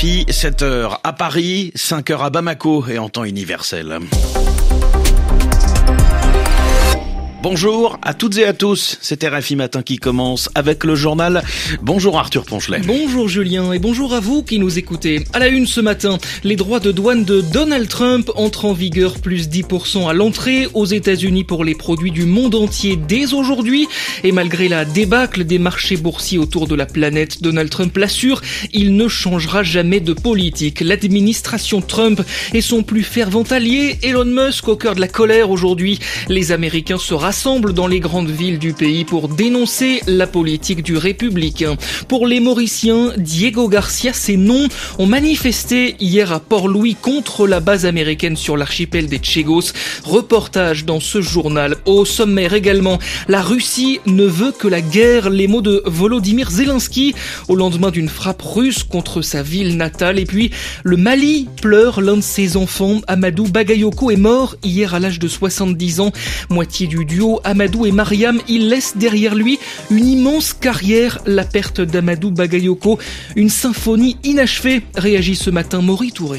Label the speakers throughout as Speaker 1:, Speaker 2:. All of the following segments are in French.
Speaker 1: RFI, 7h à Paris, 5h à Bamako et en temps universel. Bonjour à toutes et à tous, c'est RFI Matin qui commence avec le journal. Bonjour Arthur Ponchelet.
Speaker 2: Bonjour Julien et bonjour à vous qui nous écoutez. À la une ce matin, les droits de douane de Donald Trump entrent en vigueur plus 10% à l'entrée aux États-Unis pour les produits du monde entier dès aujourd'hui. Et malgré la débâcle des marchés boursiers autour de la planète, Donald Trump l'assure, il ne changera jamais de politique. L'administration Trump est son plus fervent allié, Elon Musk, au cœur de la colère aujourd'hui. Les Américains se rassemblent dans les grandes villes du pays pour dénoncer la politique du républicain. Pour les Mauriciens, Diego Garcia, ses noms ont manifesté hier à Port-Louis contre la base américaine sur l'archipel des Chagos. Reportage dans ce journal. Au sommaire également, la Russie ne veut que la guerre. Les mots de Volodymyr Zelensky au lendemain d'une frappe russe contre sa ville natale. Et puis, le Mali pleure. L'un de ses enfants, Amadou Bagayoko, est mort hier à l'âge de 70 ans. Moitié du duo Amadou et Mariam, il laisse derrière lui une immense carrière. La perte d'Amadou Bagayoko, une symphonie inachevée, réagit ce matin Maury Touré.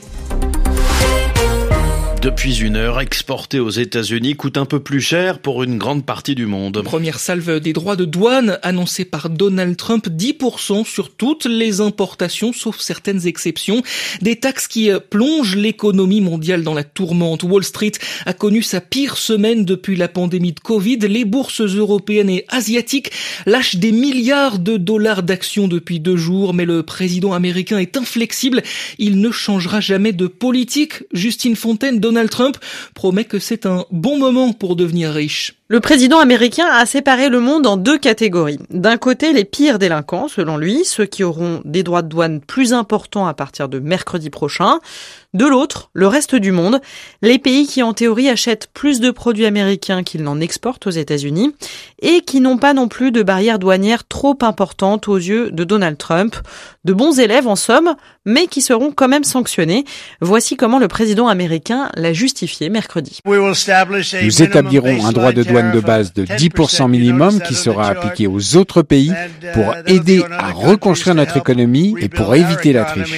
Speaker 1: Depuis une heure, exporter aux États-Unis coûte un peu plus cher pour une grande partie du monde.
Speaker 2: Première salve des droits de douane annoncée par Donald Trump, 10% sur toutes les importations, sauf certaines exceptions. Des taxes qui plongent l'économie mondiale dans la tourmente. Wall Street a connu sa pire semaine depuis la pandémie de Covid. Les bourses européennes et asiatiques lâchent des milliards de dollars d'actions depuis 2 jours, mais le président américain est inflexible. Il ne changera jamais de politique. Justine Fontaine, Donald Trump promet que c'est un bon moment pour devenir riche.
Speaker 3: Le président américain a séparé le monde en 2 catégories. D'un côté, les pires délinquants, selon lui, ceux qui auront des droits de douane plus importants à partir de mercredi prochain. De l'autre, le reste du monde, les pays qui en théorie achètent plus de produits américains qu'ils n'en exportent aux États-Unis et qui n'ont pas non plus de barrières douanières trop importantes aux yeux de Donald Trump. De bons élèves en somme, mais qui seront quand même sanctionnés. Voici comment le président américain l'a justifié mercredi.
Speaker 4: Nous établirons un droit de douane de base de 10% minimum qui sera appliqué aux autres pays pour aider à reconstruire notre économie et pour éviter la triche.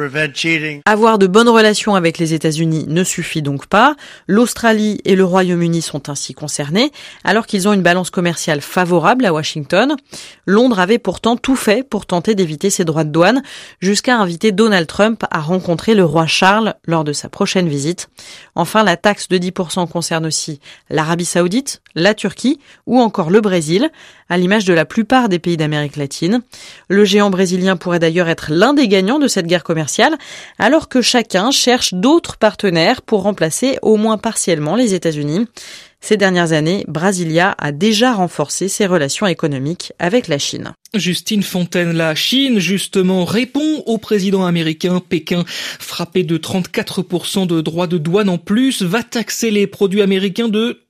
Speaker 3: Avoir de bonnes relations avec les États-Unis ne suffit donc pas. L'Australie et le Royaume-Uni sont ainsi concernés, alors qu'ils ont une balance commerciale favorable à Washington. Londres avait pourtant tout fait pour tenter d'éviter ces droits de douane, jusqu'à inviter Donald Trump à rencontrer le roi Charles lors de sa prochaine visite. Enfin, la taxe de 10% concerne aussi l'Arabie Saoudite, la Turquie ou encore le Brésil, à l'image de la plupart des pays d'Amérique latine. Le géant brésilien pourrait d'ailleurs être l'un des gagnants de cette guerre commerciale, alors que chacun cherche d'autres partenaires pour remplacer au moins partiellement les États-Unis. Ces dernières années, Brasilia a déjà renforcé ses relations économiques avec la Chine.
Speaker 2: Justine Fontaine, la Chine, justement, répond au président américain. Pékin, frappé de 34% de droits de douane en plus, va taxer les produits américains de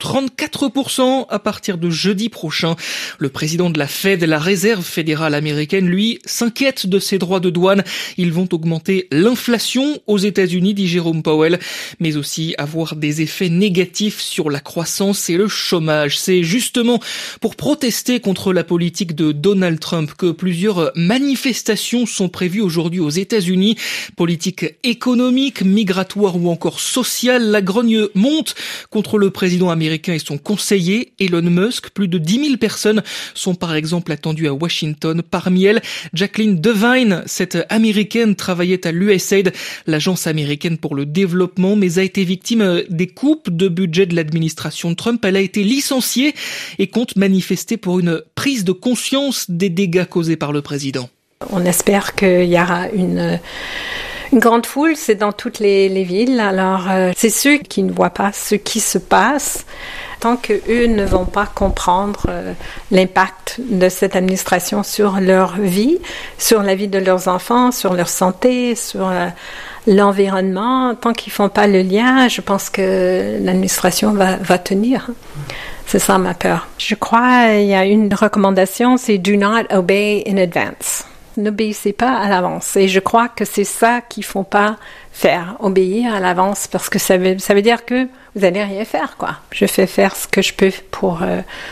Speaker 2: 34% à partir de jeudi prochain. Le président de la Fed, la réserve fédérale américaine, lui, s'inquiète de ces droits de douane. Ils vont augmenter l'inflation aux États-Unis, dit Jérôme Powell, mais aussi avoir des effets négatifs sur la croissance et le chômage. C'est justement pour protester contre la politique de Donald Trump que plusieurs manifestations sont prévues aujourd'hui aux États-Unis. Politique économique, migratoire ou encore sociale, la grogne monte contre le président américain et son conseiller Elon Musk. Plus de 10 000 personnes sont par exemple attendues à Washington. Parmi elles, Jacqueline Devine, cette américaine, travaillait à l'USAID, l'agence américaine pour le développement, mais a été victime des coupes de budget de l'administration Trump. Elle a été licenciée et compte manifester pour une prise de conscience des dégâts causés par le président.
Speaker 5: On espère qu'il y aura une grande foule, c'est dans toutes les villes. Alors, c'est ceux qui ne voient pas ce qui se passe, tant qu'eux ne vont pas comprendre l'impact de cette administration sur leur vie, sur la vie de leurs enfants, sur leur santé, sur l'environnement. Tant qu'ils font pas le lien, je pense que l'administration va tenir. C'est ça ma peur. Je crois qu'il y a une recommandation, c'est « Do not obey in advance ». N'obéissez pas à l'avance. Et je crois que c'est ça qu'il ne faut pas faire, obéir à l'avance, parce que ça veut dire que vous n'allez rien faire, quoi. Je fais faire ce que je peux pour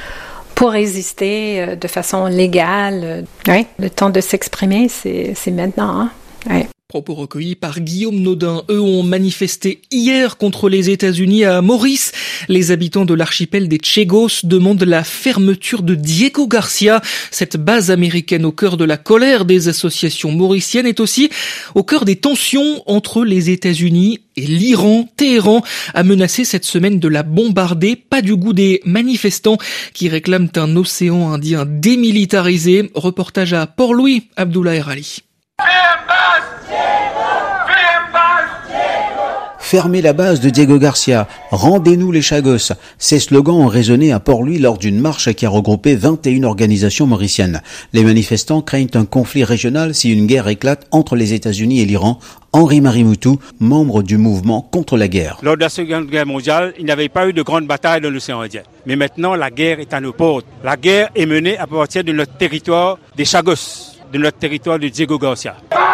Speaker 5: résister de façon légale. Oui, le temps de s'exprimer, c'est maintenant. Hein? Oui.
Speaker 2: Propos recueillis par Guillaume Naudin. Eux ont manifesté hier contre les États-Unis à Maurice. Les habitants de l'archipel des Chagos demandent la fermeture de Diego Garcia. Cette base américaine au cœur de la colère des associations mauriciennes est aussi au cœur des tensions entre les États-Unis et l'Iran. Téhéran a menacé cette semaine de la bombarder. Pas du goût des manifestants qui réclament un océan Indien démilitarisé. Reportage à Port-Louis, Abdullah Erali.
Speaker 6: Fermez la base de Diego Garcia, rendez-nous les Chagos. Ces slogans ont résonné à Port-Louis lors d'une marche qui a regroupé 21 organisations mauriciennes. Les manifestants craignent un conflit régional si une guerre éclate entre les États-Unis et l'Iran. Henri Marimoutou, membre du mouvement contre la guerre.
Speaker 7: Lors de la Seconde Guerre mondiale, il n'y avait pas eu de grande bataille dans l'océan Indien. Mais maintenant, la guerre est à nos portes. La guerre est menée à partir de notre territoire des Chagos, de notre territoire de Diego Garcia.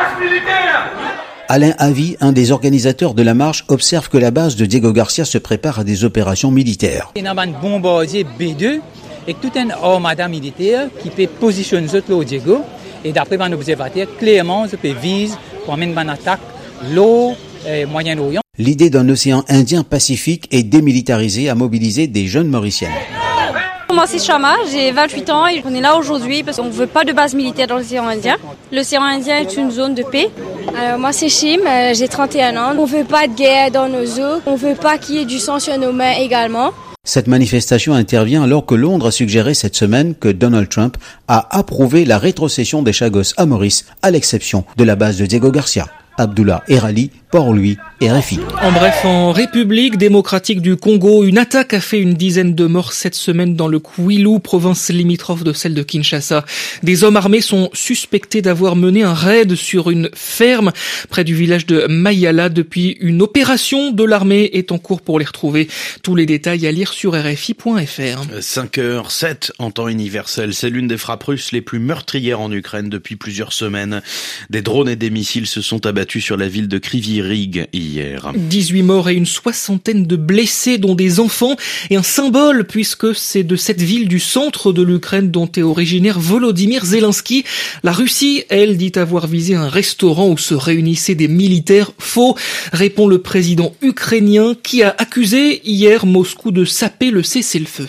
Speaker 6: Alain Havy, un des organisateurs de la marche, observe que la base de Diego Garcia se prépare à des opérations militaires.
Speaker 8: Il y a un bombardier B2 et tout un armada militaire qui peut positionner au Diego. Et d'après un observateur, clairement, ça peut viser pour mener une attaque l'eau et Moyen-Orient.
Speaker 6: L'idée d'un océan Indien pacifique et démilitarisé a mobilisé des jeunes mauriciennes.
Speaker 9: Moi c'est Shama, j'ai 28 ans et on est là aujourd'hui parce qu'on ne veut pas de base militaire dans l'océan Indien. L'océan Indien est une zone de paix.
Speaker 10: Alors moi c'est Chim, j'ai 31 ans. On ne veut pas de guerre dans nos eaux, on ne veut pas qu'il y ait du sang sur nos mains également.
Speaker 6: Cette manifestation intervient alors que Londres a suggéré cette semaine que Donald Trump a approuvé la rétrocession des Chagos à Maurice, à l'exception de la base de Diego Garcia. Abdullah Erali, Port-Louis, RFI.
Speaker 2: En bref, en République démocratique du Congo, une attaque a fait une dizaine de morts cette semaine dans le Kwilu, province limitrophe de celle de Kinshasa. Des hommes armés sont suspectés d'avoir mené un raid sur une ferme près du village de Mayala. Depuis, une opération de l'armée est en cours pour les retrouver. Tous les détails à lire sur RFI.fr.
Speaker 1: 5h07 en temps universel. C'est l'une des frappes russes les plus meurtrières en Ukraine depuis plusieurs semaines. Des drones et des missiles se sont abattus sur la ville de Kryvyi Rih hier.
Speaker 2: 18 morts et une soixantaine de blessés, dont des enfants, et un symbole puisque c'est de cette ville du centre de l'Ukraine dont est originaire Volodymyr Zelensky. La Russie, elle, dit avoir visé un restaurant où se réunissaient des militaires. Faux, répond le président ukrainien qui a accusé hier Moscou de saper le cessez-le-feu.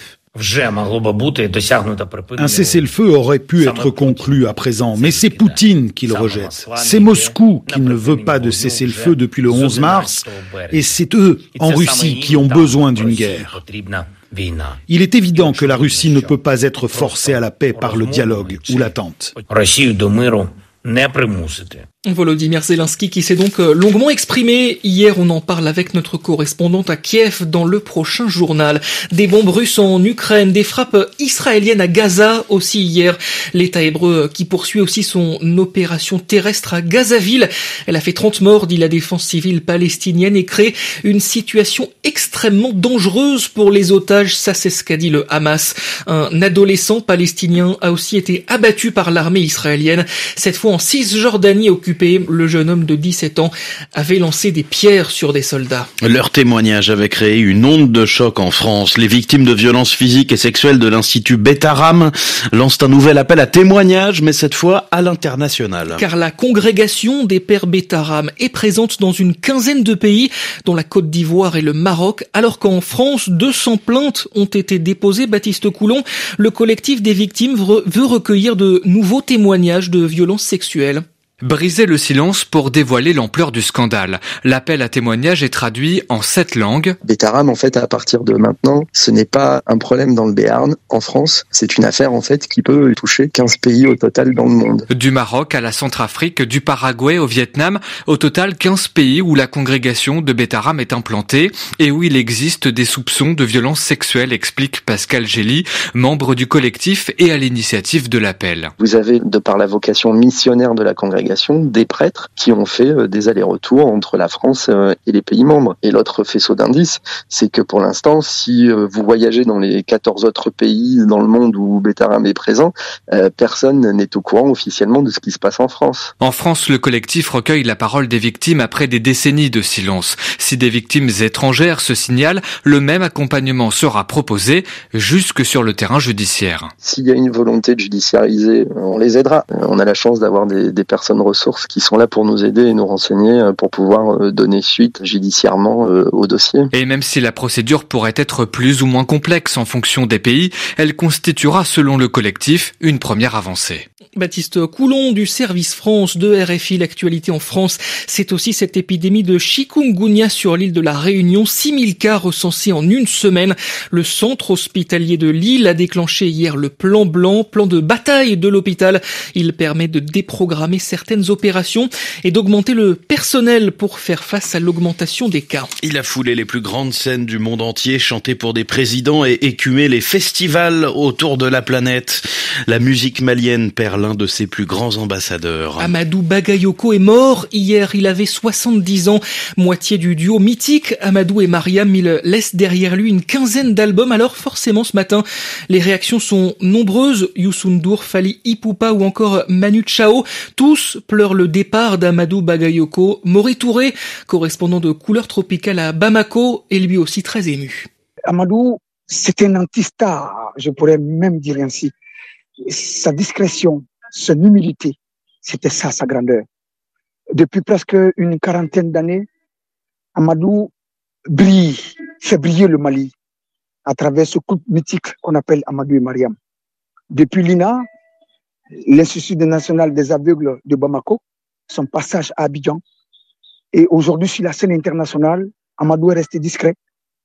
Speaker 11: Un cessez-le-feu aurait pu être conclu à présent, mais c'est Poutine qui le rejette. C'est Moscou qui ne veut pas de cessez-le-feu depuis le 11 mars, et c'est eux, en Russie, qui ont besoin d'une guerre. Il est évident que la Russie ne peut pas être forcée à la paix par le dialogue ou l'attente.
Speaker 2: Volodymyr Zelensky qui s'est donc longuement exprimé. Hier, on en parle avec notre correspondante à Kiev dans le prochain journal. Des bombes russes en Ukraine, des frappes israéliennes à Gaza aussi hier. L'État hébreu qui poursuit aussi son opération terrestre à Gazaville. Elle a fait 30 morts, dit la défense civile palestinienne, et crée une situation extrêmement dangereuse pour les otages. Ça, c'est ce qu'a dit le Hamas. Un adolescent palestinien a aussi été abattu par l'armée israélienne. Cette fois en Cisjordanie occupée. Le jeune homme de 17 ans avait lancé des pierres sur des soldats.
Speaker 1: Leur témoignage avait créé une onde de choc en France. Les victimes de violences physiques et sexuelles de l'Institut Beth-Aram lancent un nouvel appel à témoignage, mais cette fois à l'international.
Speaker 2: Car la congrégation des pères Beth-Aram est présente dans une quinzaine de pays, dont la Côte d'Ivoire et le Maroc, alors qu'en France, 200 plaintes ont été déposées. Baptiste Coulon, le collectif des victimes veut recueillir de nouveaux témoignages de violences sexuelles.
Speaker 12: Briser le silence pour dévoiler l'ampleur du scandale. L'appel à témoignage est traduit en 7 langues.
Speaker 13: Beth-Aram, en fait, à partir de maintenant, ce n'est pas un problème dans le Béarn, en France. C'est une affaire, en fait, qui peut toucher 15 pays au total dans le monde.
Speaker 12: Du Maroc à la Centrafrique, du Paraguay au Vietnam, au total 15 pays où la congrégation de Beth-Aram est implantée et où il existe des soupçons de violences sexuelles, explique Pascal Gély, membre du collectif et à l'initiative de l'appel.
Speaker 13: Vous avez, de par la vocation missionnaire de la congrégation, des prêtres qui ont fait des allers-retours entre la France et les pays membres. Et l'autre faisceau d'indice, c'est que pour l'instant, si vous voyagez dans les 14 autres pays dans le monde où Beth-Aram est présent, personne n'est au courant officiellement de ce qui se passe en France.
Speaker 12: En France, le collectif recueille la parole des victimes après des décennies de silence. Si des victimes étrangères se signalent, le même accompagnement sera proposé jusque sur le terrain judiciaire.
Speaker 13: S'il y a une volonté de judiciariser, on les aidera. On a la chance d'avoir des personnes personnes ressources qui sont là pour nous aider et nous renseigner pour pouvoir donner suite judiciairement au dossier.
Speaker 12: Et même si la procédure pourrait être plus ou moins complexe en fonction des pays, elle constituera, selon le collectif, une première avancée.
Speaker 2: Baptiste Coulon du service France de RFI. L'actualité en France, c'est aussi cette épidémie de chikungunya sur l'île de la Réunion. 6000 cas recensés en une semaine. Le centre hospitalier de Lille a déclenché hier le plan blanc, plan de bataille de l'hôpital. Il permet de déprogrammer certaines opérations et d'augmenter le personnel pour faire face à l'augmentation des cas.
Speaker 1: Il a foulé les plus grandes scènes du monde entier, chanté pour des présidents et écumé les festivals autour de la planète. La musique malienne perd l'un de ses plus grands ambassadeurs.
Speaker 2: Amadou Bagayoko est mort hier, il avait 70 ans, moitié du duo mythique Amadou et Mariam. Il laisse derrière lui une quinzaine d'albums, alors forcément ce matin, les réactions sont nombreuses. Youssou N'Dour, Fally Ipupa ou encore Manu Chao, tous pleurent le départ d'Amadou Bagayoko. Maury Touré, correspondant de Couleurs Tropicales à Bamako, est lui aussi très ému.
Speaker 14: Amadou, c'était un anti-star, je pourrais même dire ainsi. Sa discrétion, son humilité, c'était ça sa grandeur. Depuis presque une quarantaine d'années, Amadou brille, fait briller le Mali à travers ce couple mythique qu'on appelle Amadou et Mariam. Depuis l'INA, l'Institut national des aveugles de Bamako, son passage à Abidjan, et aujourd'hui sur la scène internationale, Amadou est resté discret,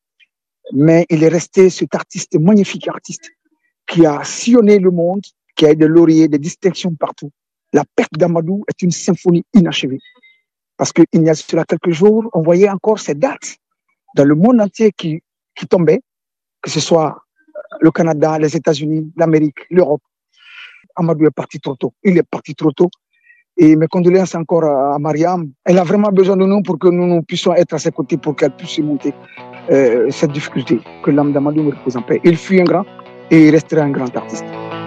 Speaker 14: mais il est resté cet artiste, magnifique artiste, qui a sillonné le monde, qui a eu des lauriers, des distinctions partout. La perte d'Amadou est une symphonie inachevée. Parce qu'il y a cela quelques jours, on voyait encore ces dates dans le monde entier qui tombaient, que ce soit le Canada, les États-Unis, l'Amérique, l'Europe. Amadou est parti trop tôt. Il est parti trop tôt. Et mes condoléances encore à Mariam. Elle a vraiment besoin de nous pour que nous puissions être à ses côtés, pour qu'elle puisse surmonter cette difficulté, que l'âme d'Amadou me repose en paix. Il fut un grand et il restera un grand artiste.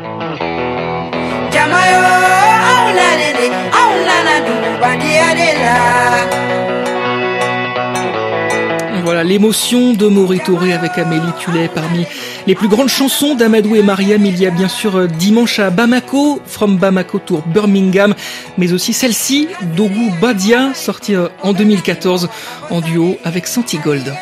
Speaker 2: Voilà l'émotion de Maury Touré avec Amélie Tullet. Parmi les plus grandes chansons d'Amadou et Mariam, il y a bien sûr Dimanche à Bamako, From Bamako to Birmingham, mais aussi celle-ci, Dougou Badia, sortie en 2014 en duo avec Santi Gold.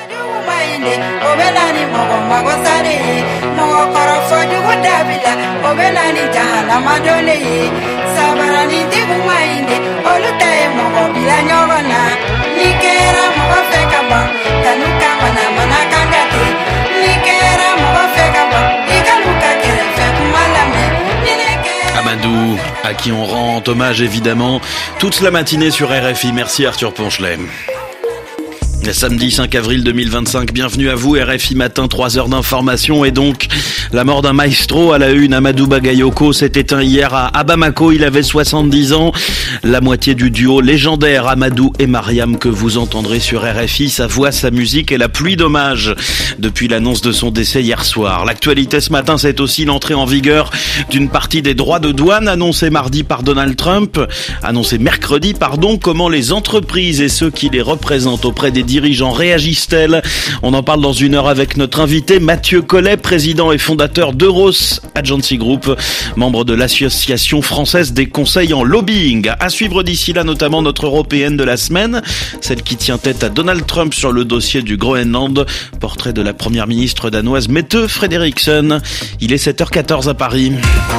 Speaker 1: Amadou, à qui on rend hommage évidemment toute la matinée sur RFI. Merci Arthur Ponchelet. Samedi 5 avril 2025, bienvenue à vous, RFI Matin, 3 heures d'information et donc la mort d'un maestro à la une. Amadou Bagayoko s'est éteint hier à Bamako, il avait 70 ans. La moitié du duo légendaire Amadou et Mariam que vous entendrez sur RFI, sa voix, sa musique et la pluie d'hommages depuis l'annonce de son décès hier soir. L'actualité ce matin, c'est aussi l'entrée en vigueur d'une partie des droits de douane annoncés mercredi par Donald Trump. Comment les entreprises et ceux qui les représentent auprès des dirigeants réagissent-elles? On en parle dans une heure avec notre invité Mathieu Collet, président et fondateur d'Euros Agency Group, membre de l'Association française des conseils en lobbying. À suivre d'ici là notamment notre européenne de la semaine, celle qui tient tête à Donald Trump sur le dossier du Groenland, portrait de la première ministre danoise Mette Frederiksen. Il est 7h14 à Paris.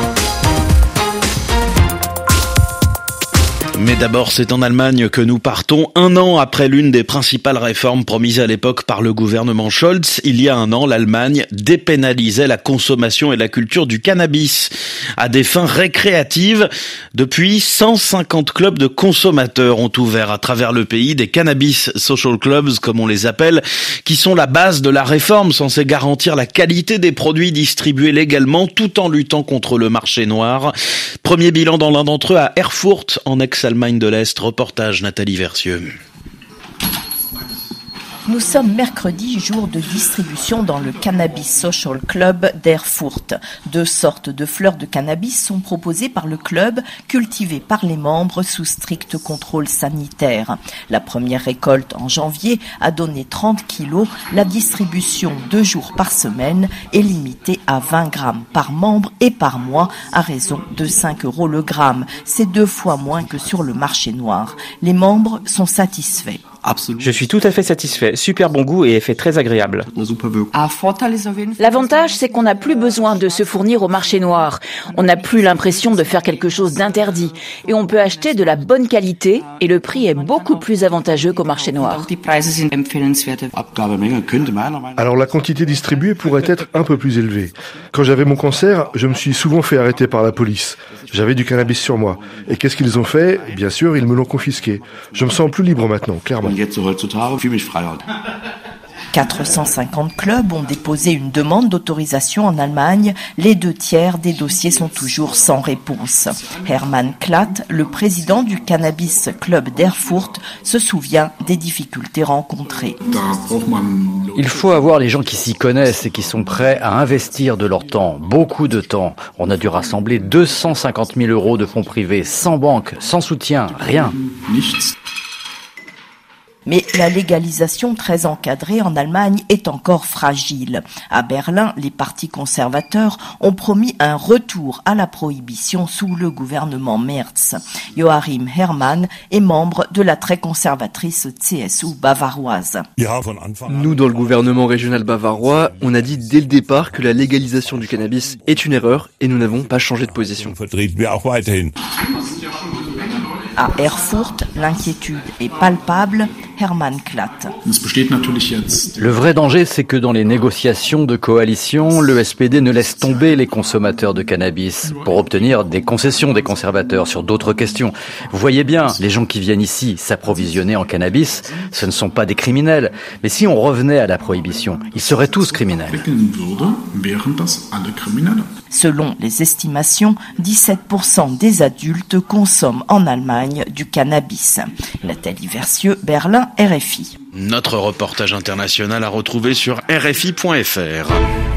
Speaker 1: Mais d'abord, c'est en Allemagne que nous partons. Un an après l'une des principales réformes promises à l'époque par le gouvernement Scholz, il y a un an, l'Allemagne dépénalisait la consommation et la culture du cannabis à des fins récréatives. Depuis, 150 clubs de consommateurs ont ouvert à travers le pays, des cannabis social clubs, comme on les appelle, qui sont la base de la réforme censée garantir la qualité des produits distribués légalement tout en luttant contre le marché noir. Premier bilan dans l'un d'entre eux à Erfurt, en ex-Allemagne de l'Est. Reportage Nathalie Versieux.
Speaker 15: Nous sommes mercredi, jour de distribution dans le Cannabis Social Club d'Erfurt. 2 sortes de fleurs de cannabis sont proposées par le club, cultivées par les membres sous strict contrôle sanitaire. La première récolte en janvier a donné 30 kilos. La distribution 2 jours par semaine est limitée à 20 grammes par membre et par mois à raison de 5 € le gramme. C'est 2 fois moins que sur le marché noir. Les membres sont satisfaits.
Speaker 16: Je suis tout à fait satisfait. Super bon goût et effet très agréable.
Speaker 17: L'avantage, c'est qu'on n'a plus besoin de se fournir au marché noir. On n'a plus l'impression de faire quelque chose d'interdit. Et on peut acheter de la bonne qualité et le prix est beaucoup plus avantageux qu'au marché noir.
Speaker 18: Alors la quantité distribuée pourrait être un peu plus élevée. Quand j'avais mon cancer, je me suis souvent fait arrêter par la police. J'avais du cannabis sur moi. Et qu'est-ce qu'ils ont fait ? Bien sûr, ils me l'ont confisqué. Je me sens plus libre maintenant, clairement.
Speaker 15: 450 clubs ont déposé une demande d'autorisation en Allemagne. Les 2/3 des dossiers sont toujours sans réponse. Hermann Klatt, le président du Cannabis Club d'Erfurt, se souvient des difficultés rencontrées.
Speaker 19: Il faut avoir les gens qui s'y connaissent et qui sont prêts à investir de leur temps, beaucoup de temps. On a dû rassembler 250 000 € de fonds privés, sans banque, sans soutien, rien.
Speaker 15: Mais la légalisation très encadrée en Allemagne est encore fragile. À Berlin, les partis conservateurs ont promis un retour à la prohibition sous le gouvernement Merz. Joachim Herrmann est membre de la très conservatrice CSU bavaroise.
Speaker 20: Nous, dans le gouvernement régional bavarois, on a dit dès le départ que la légalisation du cannabis est une erreur et nous n'avons pas changé de position.
Speaker 15: À Erfurt, l'inquiétude est palpable. Hermann Klatt.
Speaker 19: Le vrai danger, c'est que dans les négociations de coalition, le SPD ne laisse tomber les consommateurs de cannabis pour obtenir des concessions des conservateurs sur d'autres questions. Vous voyez bien, les gens qui viennent ici s'approvisionner en cannabis, ce ne sont pas des criminels. Mais si on revenait à la prohibition, ils seraient tous criminels.
Speaker 15: Selon les estimations, 17% des adultes consomment en Allemagne du cannabis. Nathalie Versieux, Berlin, RFI.
Speaker 1: Notre reportage international à retrouver sur rfi.fr.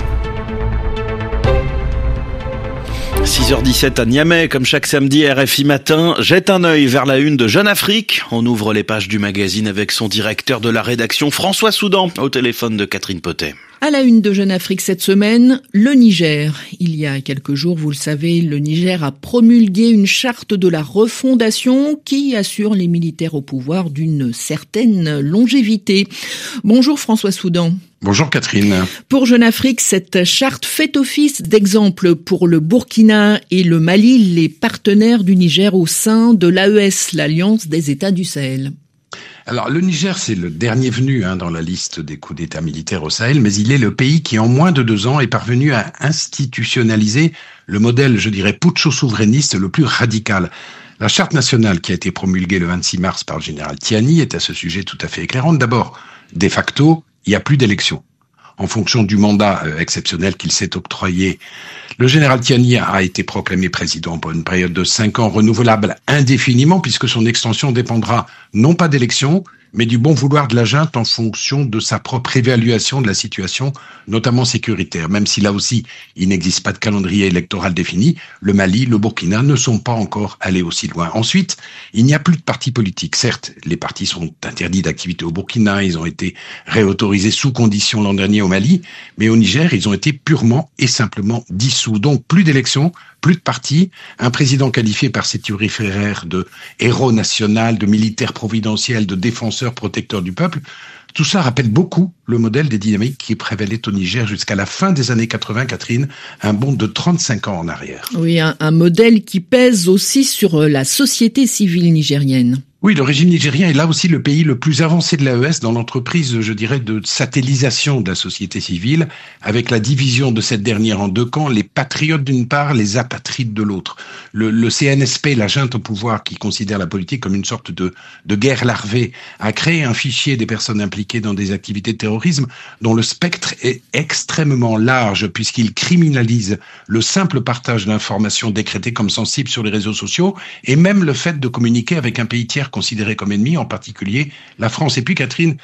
Speaker 1: 6h17 à Niamey, comme chaque samedi, RFI Matin jette un œil vers la une de Jeune Afrique. On ouvre les pages du magazine avec son directeur de la rédaction, François Soudan, au téléphone de Catherine Potet.
Speaker 21: À la une de Jeune Afrique cette semaine, le Niger. Il y a quelques jours, vous le savez, le Niger a promulgué une charte de la refondation qui assure les militaires au pouvoir d'une certaine longévité. Bonjour François Soudan.
Speaker 22: Bonjour Catherine.
Speaker 21: Pour Jeune Afrique, cette charte fait office d'exemple pour le Burkina et le Mali, les partenaires du Niger au sein de l'AES, l'Alliance des États du Sahel.
Speaker 22: Alors, le Niger, c'est le dernier venu dans la liste des coups d'État militaires au Sahel, mais il est le pays qui, en moins de 2 ans, est parvenu à institutionnaliser le modèle, je dirais, putsch-souverainiste le plus radical. La charte nationale qui a été promulguée le 26 mars par le général Tiani est à ce sujet tout à fait éclairante. D'abord, de facto, il n'y a plus d'élection. En fonction du mandat exceptionnel qu'il s'est octroyé, le général Tiani a été proclamé président pour une période de 5 ans renouvelable indéfiniment, puisque son extension dépendra non pas d'élections, mais du bon vouloir de la junte en fonction de sa propre évaluation de la situation, notamment sécuritaire. Même si là aussi, il n'existe pas de calendrier électoral défini, le Mali, le Burkina ne sont pas encore allés aussi loin. Ensuite, il n'y a plus de partis politiques. Certes, les partis sont interdits d'activité au Burkina, ils ont été réautorisés sous condition l'an dernier au Mali, mais au Niger, ils ont été purement et simplement dissous. Donc, plus d'élections, plus de partis, un président qualifié par ses turiféraires de héros national, de militaire providentiel, de défenseur protecteur du peuple. Tout ça rappelle beaucoup le modèle des dynamiques qui prévalaient au Niger jusqu'à la fin des années 80, Catherine, un bond de 35 ans en arrière.
Speaker 21: Oui, un modèle qui pèse aussi sur la société civile nigérienne.
Speaker 22: Oui, le régime nigérien est là aussi le pays le plus avancé de l'AES dans l'entreprise, je dirais, de satellisation de la société civile, avec la division de cette dernière en 2 camps, les patriotes d'une part, les apatrides de l'autre. Le CNSP, la junte au pouvoir qui considère la politique comme une sorte de guerre larvée, a créé un fichier des personnes impliquées dans des activités de terrorisme dont le spectre est extrêmement large puisqu'il criminalise le simple partage d'informations décrétées comme sensibles sur les réseaux sociaux et même le fait de communiquer avec un pays tiers considéré comme ennemi, en particulier la France. Et puis Catherine,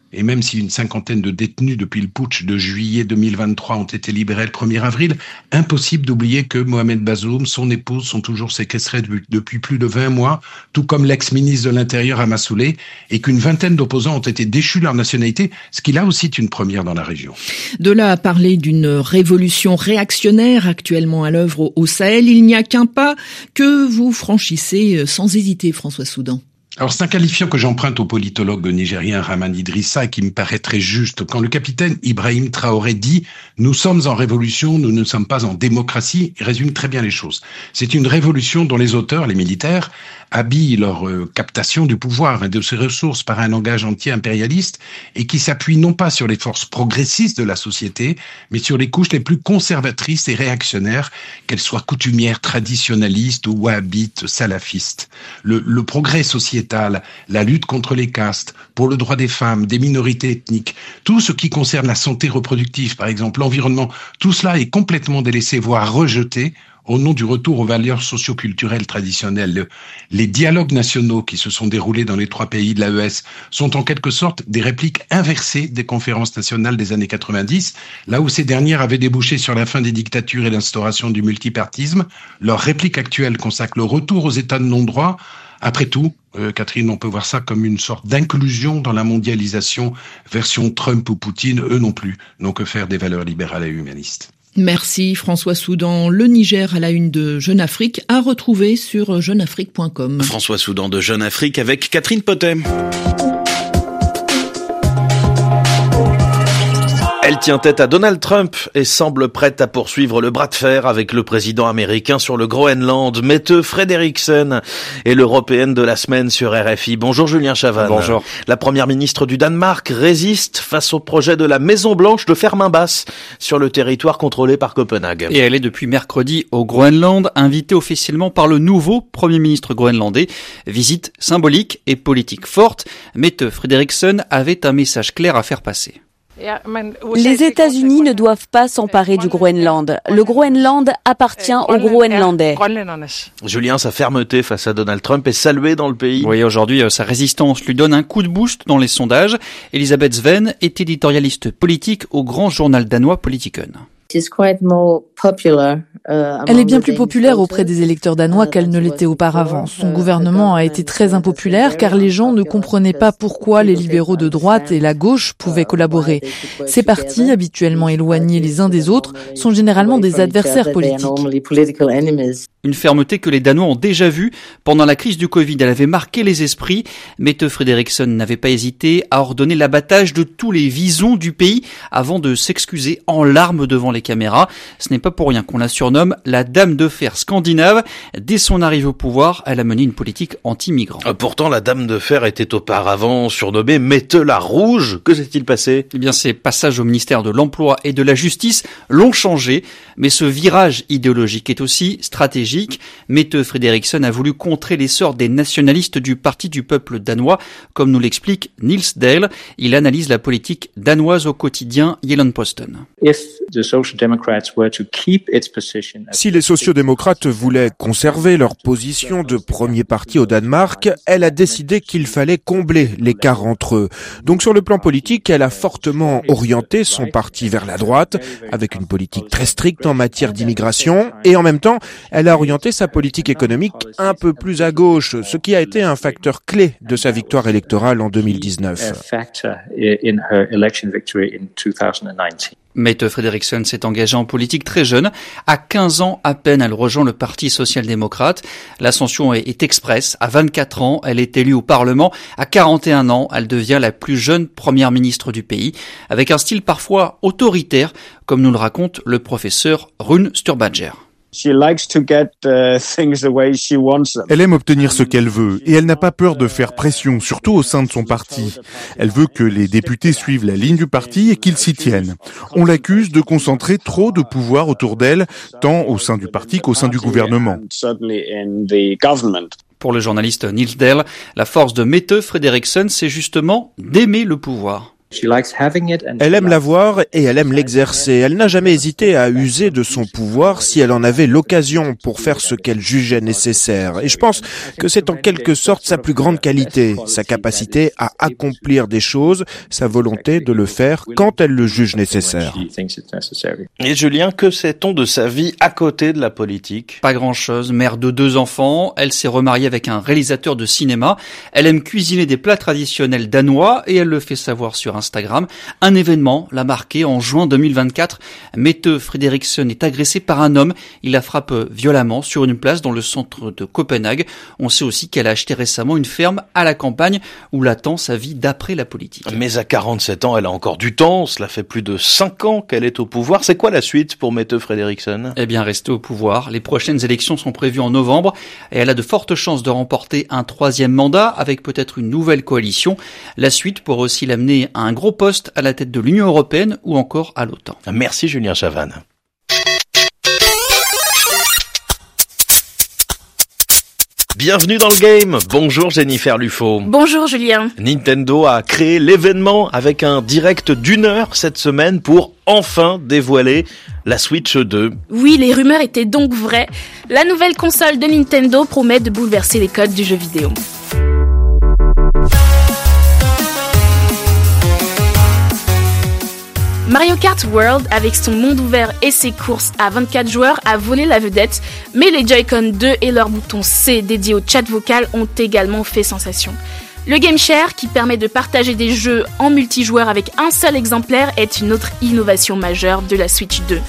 Speaker 22: Et même si une cinquantaine de détenus depuis le putsch de juillet 2023 ont été libérés le 1er avril, impossible d'oublier que Mohamed Bazoum, son épouse, sont toujours séquestrés depuis plus de 20 mois, tout comme l'ex-ministre de l'Intérieur Ahmed Souleh, et qu'une vingtaine d'opposants ont été déchus de leur nationalité, ce qui là aussi est une première dans la région.
Speaker 21: De là à parler d'une révolution réactionnaire actuellement à l'œuvre au Sahel, il n'y a qu'un pas que vous franchissez sans hésiter, François Soudan.
Speaker 22: Alors c'est un qualifiant que j'emprunte au politologue nigérien Rahman Idrissa et qui me paraît très juste. Quand le capitaine Ibrahim Traoré dit « Nous sommes en révolution, nous ne sommes pas en démocratie », il résume très bien les choses. C'est une révolution dont les auteurs, les militaires, habillent leur captation du pouvoir et de ses ressources par un langage anti-impérialiste et qui s'appuie non pas sur les forces progressistes de la société, mais sur les couches les plus conservatrices et réactionnaires, qu'elles soient coutumières, traditionnalistes ou wahhabites, salafistes. Le progrès sociétal, la lutte contre les castes, pour le droit des femmes, des minorités ethniques, tout ce qui concerne la santé reproductive, par exemple, l'environnement, tout cela est complètement délaissé, voire rejeté, au nom du retour aux valeurs socio-culturelles traditionnelles. Les dialogues nationaux qui se sont déroulés dans les 3 pays de l'AES sont en quelque sorte des répliques inversées des conférences nationales des années 90, là où ces dernières avaient débouché sur la fin des dictatures et l'instauration du multipartisme. Leur réplique actuelle consacre le retour aux états de non-droit. Après tout, Catherine, on peut voir ça comme une sorte d'inclusion dans la mondialisation, version Trump ou Poutine, eux non plus, n'ont que faire des valeurs libérales et humanistes.
Speaker 21: Merci François Soudan. Le Niger à la une de Jeune Afrique à retrouver sur jeuneafrique.com.
Speaker 1: François Soudan de Jeune Afrique avec Catherine Potem. Elle tient tête à Donald Trump et semble prête à poursuivre le bras de fer avec le président américain sur le Groenland. Mette Frederiksen est l'européenne de la semaine sur RFI. Bonjour Julien Chavannes.
Speaker 3: Bonjour.
Speaker 1: La première ministre du Danemark résiste face au projet de la Maison Blanche de faire main basse sur le territoire contrôlé par Copenhague.
Speaker 3: Et elle est depuis mercredi au Groenland, invitée officiellement par le nouveau Premier ministre groenlandais. Visite symbolique et politique forte. Mette Frederiksen avait un message clair à faire passer.
Speaker 4: Les États-Unis ne doivent pas s'emparer du Groenland. Le Groenland appartient aux Groenlandais.
Speaker 1: Julien, sa fermeté face à Donald Trump est saluée dans le pays.
Speaker 3: Oui, aujourd'hui, sa résistance lui donne un coup de boost dans les sondages. Elisabeth Sven est éditorialiste politique au grand journal danois Politiken.
Speaker 23: Elle est bien plus populaire auprès des électeurs danois qu'elle ne l'était auparavant. Son gouvernement a été très impopulaire car les gens ne comprenaient pas pourquoi les libéraux de droite et la gauche pouvaient collaborer. Ces partis, habituellement éloignés les uns des autres, sont généralement des adversaires politiques.
Speaker 3: Une fermeté que les Danois ont déjà vue pendant la crise du Covid. Elle avait marqué les esprits. Mette Frederiksen n'avait pas hésité à ordonner l'abattage de tous les visons du pays avant de s'excuser en larmes devant les caméras. Ce n'est pas pour rien qu'on la surnomme la dame de fer scandinave. Dès son arrivée au pouvoir, elle a mené une politique anti-migrants.
Speaker 1: Pourtant, la dame de fer était auparavant surnommée Mette la Rouge. Que s'est-il passé ?
Speaker 3: Eh bien, ses passages au ministère de l'Emploi et de la Justice l'ont changé. Mais ce virage idéologique est aussi stratégique. Mette Frederiksen a voulu contrer l'essor des nationalistes du Parti du peuple danois, comme nous l'explique Niels Dale. Il analyse la politique danoise au quotidien Jyllands-Posten.
Speaker 24: Si les sociodémocrates voulaient conserver leur position de premier parti au Danemark, elle a décidé qu'il fallait combler l'écart entre eux. Donc sur le plan politique, elle a fortement orienté son parti vers la droite, avec une politique très stricte en matière d'immigration, et en même temps, elle a orienté sa politique économique un peu plus à gauche, ce qui a été un facteur clé de sa victoire électorale en 2019.
Speaker 3: Mette Frederiksen s'est engagée en politique très jeune. À 15 ans à peine, elle rejoint le Parti social-démocrate. L'ascension est express. À 24 ans, elle est élue au Parlement. À 41 ans, elle devient la plus jeune première ministre du pays, avec un style parfois autoritaire, comme nous le raconte le professeur Rune Sturbanger.
Speaker 24: Elle aime obtenir ce qu'elle veut et elle n'a pas peur de faire pression, surtout au sein de son parti. Elle veut que les députés suivent la ligne du parti et qu'ils s'y tiennent. On l'accuse de concentrer trop de pouvoir autour d'elle, tant au sein du parti qu'au sein du gouvernement.
Speaker 3: Pour le journaliste Niels Dale, la force de Mette Frederiksen, c'est justement d'aimer le pouvoir.
Speaker 24: Elle aime l'avoir et elle aime l'exercer. Elle n'a jamais hésité à user de son pouvoir si elle en avait l'occasion pour faire ce qu'elle jugeait nécessaire. Et je pense que c'est en quelque sorte sa plus grande qualité, sa capacité à accomplir des choses, sa volonté de le faire quand elle le juge nécessaire.
Speaker 1: Et Julien, que sait-on de sa vie à côté de la politique ?
Speaker 3: Pas grand-chose. Mère de 2 enfants, elle s'est remariée avec un réalisateur de cinéma. Elle aime cuisiner des plats traditionnels danois et elle le fait savoir sur Instagram. Un événement l'a marqué en juin 2024. Mette Frederiksen est agressée par un homme. Il la frappe violemment sur une place dans le centre de Copenhague. On sait aussi qu'elle a acheté récemment une ferme à la campagne où l'attend sa vie d'après la politique.
Speaker 1: Mais à 47 ans, elle a encore du temps. Cela fait plus de 5 ans qu'elle est au pouvoir. C'est quoi la suite pour Mette Frederiksen ?
Speaker 3: Eh bien, rester au pouvoir. Les prochaines élections sont prévues en novembre et elle a de fortes chances de remporter un 3e mandat avec peut-être une nouvelle coalition. La suite pourrait aussi l'amener à un gros poste à la tête de l'Union européenne ou encore à l'OTAN.
Speaker 1: Merci Julien Chavannes. Bienvenue dans le game. Bonjour Jennifer Lufo.
Speaker 5: Bonjour Julien.
Speaker 1: Nintendo a créé l'événement avec un direct d'1 heure cette semaine pour enfin dévoiler la Switch 2.
Speaker 5: Oui, les rumeurs étaient donc vraies. La nouvelle console de Nintendo promet de bouleverser les codes du jeu vidéo. Mario Kart World, avec son monde ouvert et ses courses à 24 joueurs, a volé la vedette, mais les Joy-Con 2 et leur bouton C dédié au chat vocal ont également fait sensation. Le Game Share, qui permet de partager des jeux en multijoueur avec un seul exemplaire, est une autre innovation majeure de la Switch 2.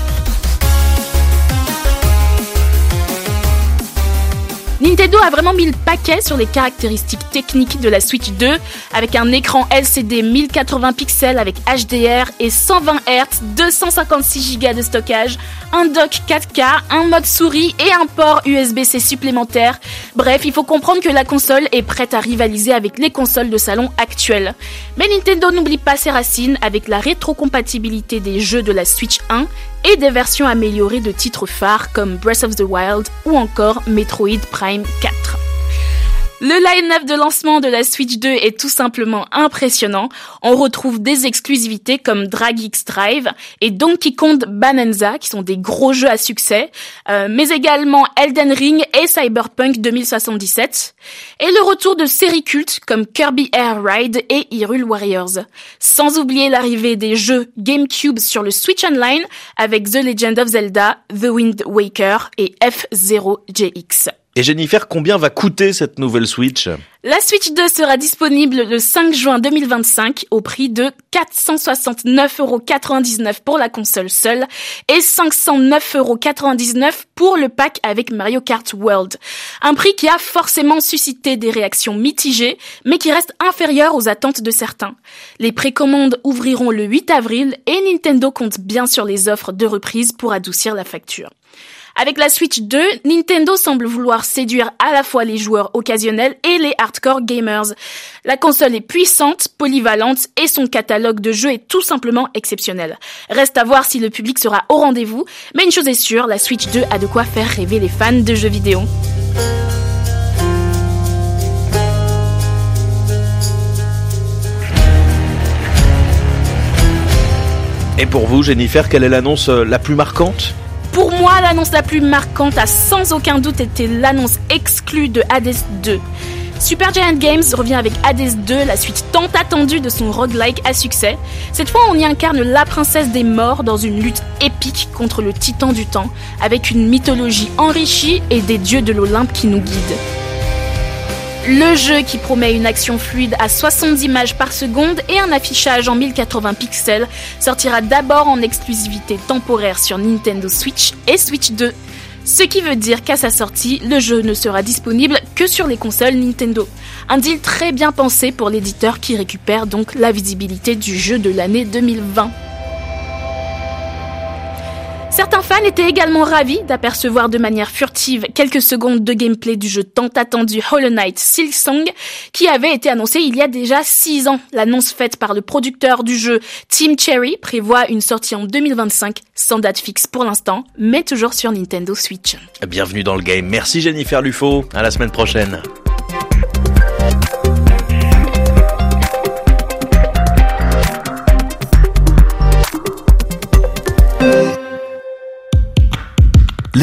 Speaker 5: Nintendo a vraiment mis le paquet sur les caractéristiques techniques de la Switch 2, avec un écran LCD 1080 pixels avec HDR et 120 Hz, 256 Go de stockage, un dock 4K, un mode souris et un port USB-C supplémentaire. Bref, il faut comprendre que la console est prête à rivaliser avec les consoles de salon actuelles. Mais Nintendo n'oublie pas ses racines avec la rétrocompatibilité des jeux de la Switch 1 et des versions améliorées de titres phares comme Breath of the Wild ou encore Metroid Prime 4. Le line-up de lancement de la Switch 2 est tout simplement impressionnant. On retrouve des exclusivités comme Drag X Drive et Donkey Kong Bonanza, qui sont des gros jeux à succès, mais également Elden Ring et Cyberpunk 2077, et le retour de séries cultes comme Kirby Air Ride et Hyrule Warriors. Sans oublier l'arrivée des jeux GameCube sur le Switch Online avec The Legend of Zelda, The Wind Waker et F-Zero GX.
Speaker 1: Et Jennifer, combien va coûter cette nouvelle Switch ?
Speaker 5: La Switch 2 sera disponible le 5 juin 2025 au prix de 469,99€ pour la console seule et 509,99€ pour le pack avec Mario Kart World. Un prix qui a forcément suscité des réactions mitigées, mais qui reste inférieur aux attentes de certains. Les précommandes ouvriront le 8 avril et Nintendo compte bien sur les offres de reprise pour adoucir la facture. Avec la Switch 2, Nintendo semble vouloir séduire à la fois les joueurs occasionnels et les hardcore gamers. La console est puissante, polyvalente et son catalogue de jeux est tout simplement exceptionnel. Reste à voir si le public sera au rendez-vous, mais une chose est sûre, la Switch 2 a de quoi faire rêver les fans de jeux vidéo.
Speaker 1: Et pour vous, Jennifer, quelle est l'annonce la plus marquante ?
Speaker 5: Pour moi, l'annonce la plus marquante a sans aucun doute été l'annonce exclue de Hades 2. Supergiant Games revient avec Hades 2, la suite tant attendue de son roguelike à succès. Cette fois, on y incarne la princesse des morts dans une lutte épique contre le titan du temps, avec une mythologie enrichie et des dieux de l'Olympe qui nous guident. Le jeu, qui promet une action fluide à 60 images par seconde et un affichage en 1080 pixels, sortira d'abord en exclusivité temporaire sur Nintendo Switch et Switch 2. Ce qui veut dire qu'à sa sortie, le jeu ne sera disponible que sur les consoles Nintendo. Un deal très bien pensé pour l'éditeur qui récupère donc la visibilité du jeu de l'année 2020. Certains fans étaient également ravis d'apercevoir de manière furtive quelques secondes de gameplay du jeu tant attendu Hollow Knight Silksong, qui avait été annoncé il y a déjà 6 ans. L'annonce faite par le producteur du jeu Team Cherry prévoit une sortie en 2025, sans date fixe pour l'instant, mais toujours sur Nintendo Switch.
Speaker 1: Bienvenue dans le game. Merci Jennifer Lufo. À la semaine prochaine.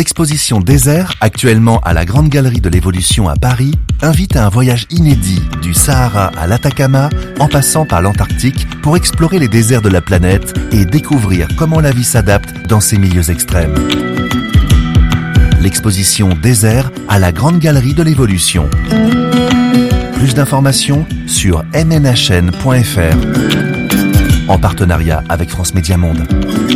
Speaker 7: L'exposition Désert, actuellement à la Grande Galerie de l'Évolution à Paris, invite à un voyage inédit du Sahara à l'Atacama, en passant par l'Antarctique, pour explorer les déserts de la planète et découvrir comment la vie s'adapte dans ces milieux extrêmes. L'exposition Désert à la Grande Galerie de l'Évolution. Plus d'informations sur mnhn.fr, en partenariat avec France Média Monde.